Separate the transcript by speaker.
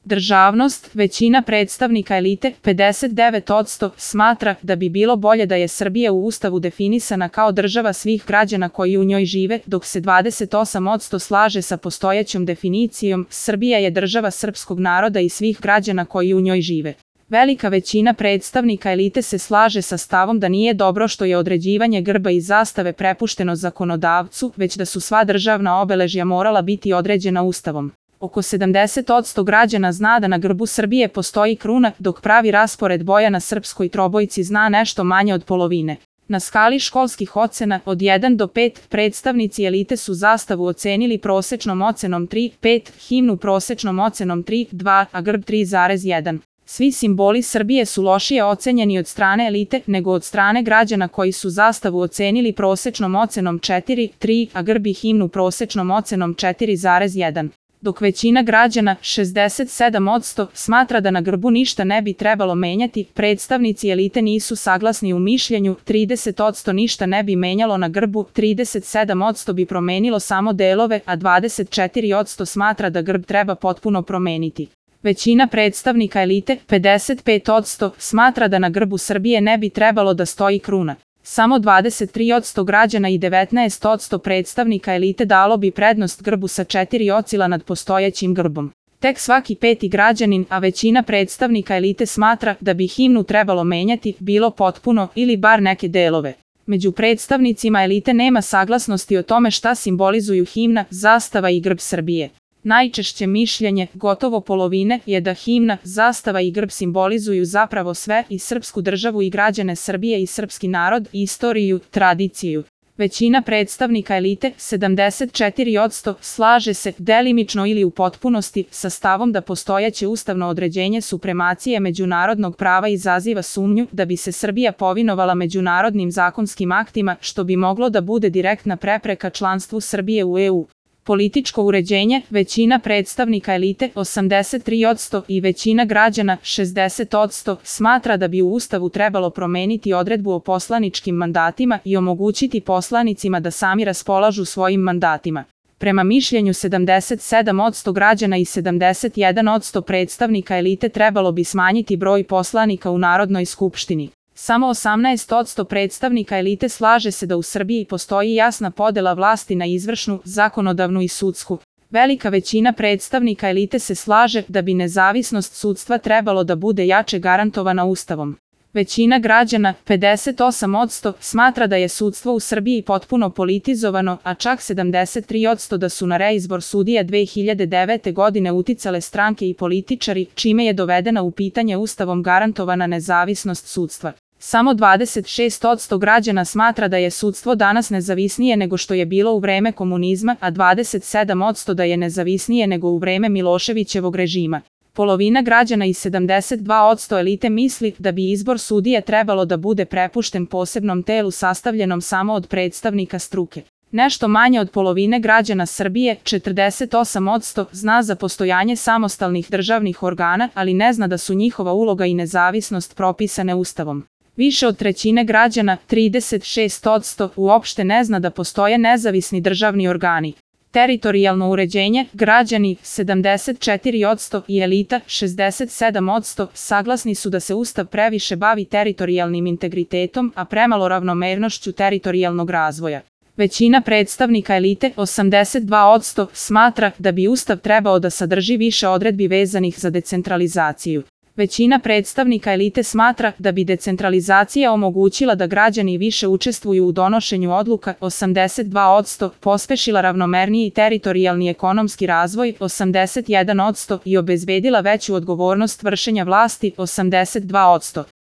Speaker 1: Državnost, većina predstavnika elite, 59%, smatra da bi bilo bolje da je Srbija u Ustavu definisana kao država svih građana koji u njoj žive, dok se 28% slaže sa postojećom definicijom Srbija je država srpskog naroda i svih građana koji u njoj žive. Velika većina predstavnika elite se slaže sa stavom da nije dobro što je određivanje grba i zastave prepušteno zakonodavcu, već da su sva državna obeležja morala biti određena Ustavom. Oko 70% građana zna da na grbu Srbije postoji kruna, dok pravi raspored boja na srpskoj trobojci zna nešto manje od polovine. Na skali školskih ocena od 1 do 5 predstavnici elite su zastavu ocenili prosečnom ocenom 3,5, himnu prosečnom ocenom 3,2, a grb 3,1. Svi simboli Srbije su lošije ocenjeni od strane elite nego od strane građana koji su zastavu ocenili prosečnom ocenom 4,3, a grb i himnu prosečnom ocenom 4,1. Dok većina građana, 67%, smatra da na grbu ništa ne bi trebalo menjati, predstavnici elite nisu saglasni u mišljenju, 30% ništa ne bi menjalo na grbu, 37% bi promenilo samo delove, a 24% smatra da grb treba potpuno promeniti. Većina predstavnika elite, 55%, smatra da na grbu Srbije ne bi trebalo da stoji kruna. Samo 23% građana i 19% predstavnika elite dalo bi prednost grbu sa 4 ocila nad postojećim grbom. Tek svaki peti građanin, a većina predstavnika elite smatra da bi himnu trebalo menjati, bilo potpuno ili bar neke delove. Među predstavnicima elite nema saglasnosti o tome šta simbolizuju himna, zastava i grb Srbije. Najčešće mišljenje, gotovo polovine, je da himna, zastava i grb simbolizuju zapravo sve i srpsku državu i građane Srbije i srpski narod, istoriju, tradiciju. Većina predstavnika elite, 74%, slaže se, delimično ili u potpunosti, sa stavom da postojeće ustavno određenje supremacije međunarodnog prava izaziva sumnju da bi se Srbija povinovala međunarodnim zakonskim aktima, što bi moglo da bude direktna prepreka članstvu Srbije u EU. Političko uređenje, većina predstavnika elite, 83% i većina građana, 60%, smatra da bi u Ustavu trebalo promeniti odredbu o poslaničkim mandatima i omogućiti poslanicima da sami raspolažu svojim mandatima. Prema mišljenju 77% građana i 71% predstavnika elite trebalo bi smanjiti broj poslanika u Narodnoj skupštini. Samo 18% predstavnika elite slaže se da u Srbiji postoji jasna podela vlasti na izvršnu, zakonodavnu i sudsku. Velika većina predstavnika elite se slaže da bi nezavisnost sudstva trebalo da bude jače garantovana Ustavom. Većina građana, 58%, smatra da je sudstvo u Srbiji potpuno politizovano, a čak 73% da su na reizbor sudija 2009. godine uticale stranke i političari, čime je dovedena u pitanje Ustavom garantovana nezavisnost sudstva. Samo 26% građana smatra da je sudstvo danas nezavisnije nego što je bilo u vreme komunizma, a 27% da je nezavisnije nego u vreme Miloševićevog režima. Polovina građana i 72% elite misli da bi izbor sudija trebalo da bude prepušten posebnom telu sastavljenom samo od predstavnika struke. Nešto manje od polovine građana Srbije, 48%, zna za postojanje samostalnih državnih organa, ali ne zna da su njihova uloga i nezavisnost propisane Ustavom. Više od trećine građana, 36%, uopšte ne zna da postoje nezavisni državni organi. Teritorijalno uređenje, građani, 74% i elita, 67%, saglasni su da se Ustav previše bavi teritorijalnim integritetom, a premalo ravnomernošću teritorijalnog razvoja. Većina predstavnika elite, 82%, smatra da bi Ustav trebao da sadrži više odredbi vezanih za decentralizaciju. Većina predstavnika elite smatra da bi decentralizacija omogućila da građani više učestvuju u donošenju odluka, 82%, pospešila ravnomerniji teritorijalni ekonomski razvoj, 81%, i obezbedila veću odgovornost vršenja vlasti, 82%.